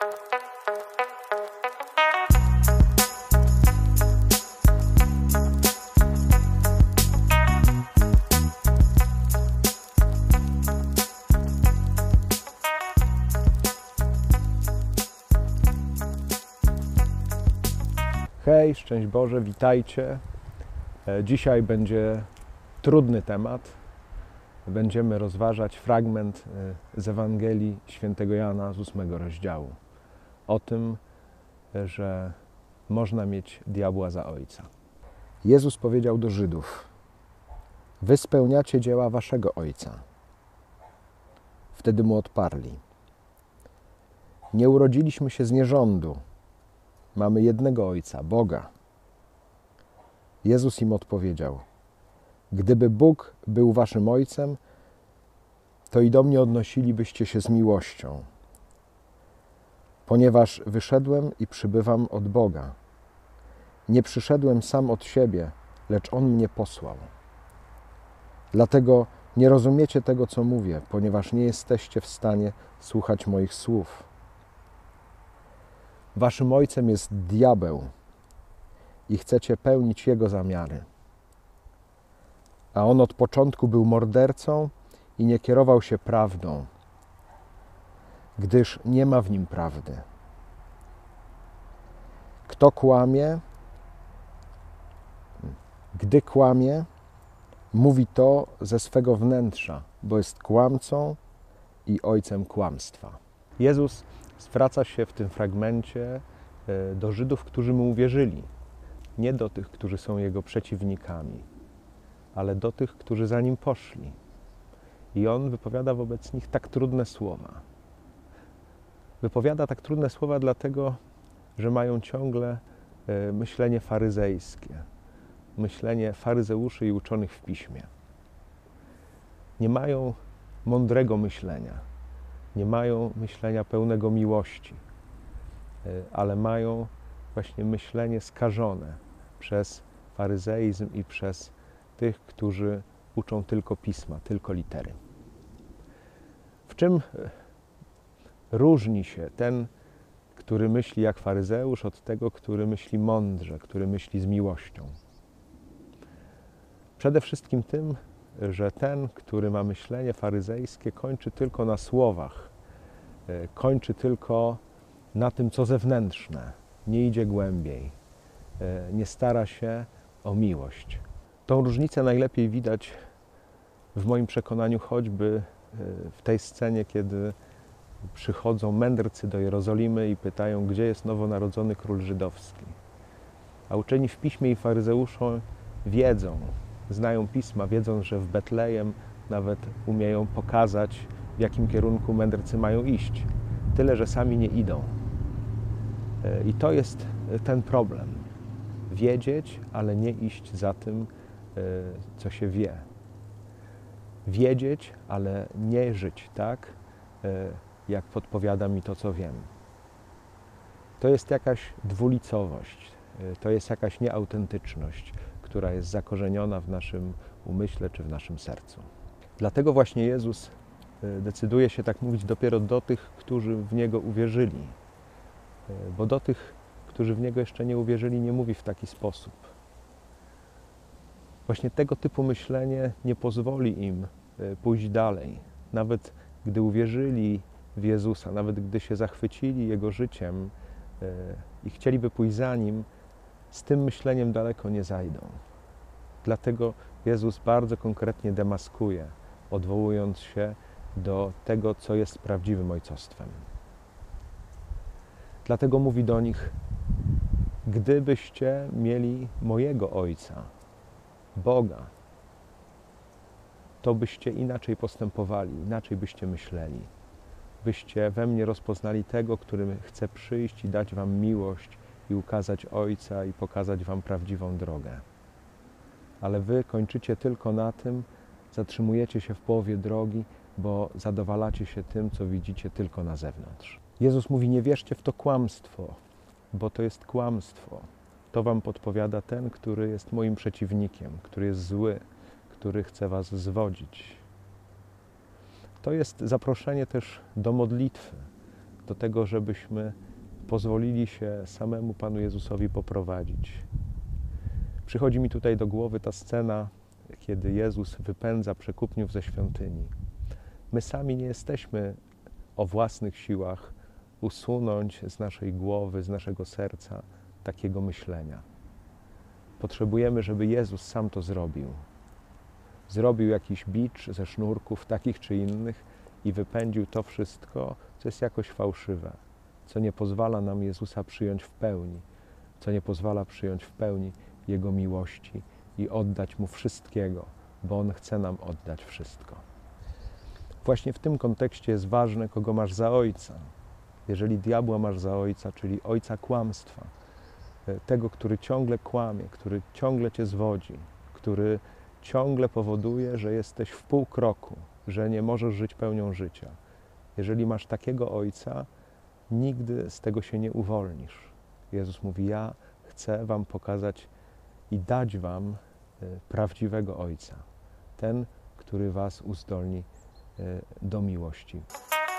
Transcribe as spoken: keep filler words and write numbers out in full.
Hej, szczęść Boże, witajcie. Dzisiaj będzie trudny temat. Będziemy rozważać fragment z Ewangelii Świętego Jana z ósmego rozdziału. O tym, że można mieć diabła za ojca. Jezus powiedział do Żydów: wy spełniacie dzieła waszego ojca. Wtedy mu odparli: nie urodziliśmy się z nierządu. Mamy jednego Ojca, Boga. Jezus im odpowiedział: gdyby Bóg był waszym Ojcem, to i do mnie odnosilibyście się z miłością, ponieważ wyszedłem i przybywam od Boga. Nie przyszedłem sam od siebie, lecz On mnie posłał. Dlatego nie rozumiecie tego, co mówię, ponieważ nie jesteście w stanie słuchać moich słów. Waszym ojcem jest diabeł i chcecie pełnić jego zamiary. A on od początku był mordercą i nie kierował się prawdą, gdyż nie ma w nim prawdy. Kto kłamie, gdy kłamie, mówi to ze swego wnętrza, bo jest kłamcą i ojcem kłamstwa. Jezus zwraca się w tym fragmencie do Żydów, którzy mu uwierzyli. Nie do tych, którzy są jego przeciwnikami, ale do tych, którzy za nim poszli. I on wypowiada wobec nich tak trudne słowa. Wypowiada tak trudne słowa dlatego, że mają ciągle myślenie faryzejskie, myślenie faryzeuszy i uczonych w piśmie. Nie mają mądrego myślenia. Nie mają myślenia pełnego miłości, ale mają właśnie myślenie skażone przez faryzeizm i przez tych, którzy uczą tylko pisma, tylko litery. W czym różni się ten, który myśli jak faryzeusz, od tego, który myśli mądrze, który myśli z miłością? Przede wszystkim tym, że ten, który ma myślenie faryzejskie, kończy tylko na słowach, kończy tylko na tym, co zewnętrzne, nie idzie głębiej, nie stara się o miłość. Tą różnicę najlepiej widać w moim przekonaniu choćby w tej scenie, kiedy przychodzą mędrcy do Jerozolimy i pytają, gdzie jest nowonarodzony król żydowski. A uczeni w piśmie i faryzeusze wiedzą, znają pisma, wiedzą, że w Betlejem nawet umieją pokazać, w jakim kierunku mędrcy mają iść. Tyle, że sami nie idą. I to jest ten problem. Wiedzieć, ale nie iść za tym, co się wie. Wiedzieć, ale nie żyć tak, jak podpowiada mi to, co wiem. To jest jakaś dwulicowość, to jest jakaś nieautentyczność, która jest zakorzeniona w naszym umyśle czy w naszym sercu. Dlatego właśnie Jezus decyduje się tak mówić dopiero do tych, którzy w Niego uwierzyli. Bo do tych, którzy w Niego jeszcze nie uwierzyli, nie mówi w taki sposób. Właśnie tego typu myślenie nie pozwoli im pójść dalej. Nawet gdy uwierzyli w Jezusa, nawet gdy się zachwycili Jego życiem i chcieliby pójść za Nim, z tym myśleniem daleko nie zajdą. Dlatego Jezus bardzo konkretnie demaskuje, odwołując się do tego, co jest prawdziwym ojcostwem. Dlatego mówi do nich: gdybyście mieli mojego Ojca, Boga, to byście inaczej postępowali, inaczej byście myśleli. Byście we mnie rozpoznali tego, który chce przyjść i dać wam miłość i ukazać Ojca i pokazać wam prawdziwą drogę. Ale wy kończycie tylko na tym, zatrzymujecie się w połowie drogi, bo zadowalacie się tym, co widzicie tylko na zewnątrz. Jezus mówi: nie wierzcie w to kłamstwo, bo to jest kłamstwo. To wam podpowiada ten, który jest moim przeciwnikiem, który jest zły, który chce was zwodzić. To jest zaproszenie też do modlitwy, do tego, żebyśmy pozwolili się samemu Panu Jezusowi poprowadzić. Przychodzi mi tutaj do głowy ta scena, kiedy Jezus wypędza przekupniów ze świątyni. My sami nie jesteśmy o własnych siłach usunąć z naszej głowy, z naszego serca takiego myślenia. Potrzebujemy, żeby Jezus sam to zrobił. Zrobił jakiś bicz ze sznurków takich czy innych i wypędził to wszystko, co jest jakoś fałszywe, co nie pozwala nam Jezusa przyjąć w pełni, co nie pozwala przyjąć w pełni Jego miłości i oddać Mu wszystkiego, bo On chce nam oddać wszystko. Właśnie w tym kontekście jest ważne, kogo masz za ojca. Jeżeli diabła masz za ojca, czyli ojca kłamstwa, tego, który ciągle kłamie, który ciągle cię zwodzi, który ciągle powoduje, że jesteś w pół kroku, że nie możesz żyć pełnią życia. Jeżeli masz takiego ojca, nigdy z tego się nie uwolnisz. Jezus mówi, ja chcę wam pokazać i dać wam prawdziwego ojca. Ten, który was uzdolni do miłości.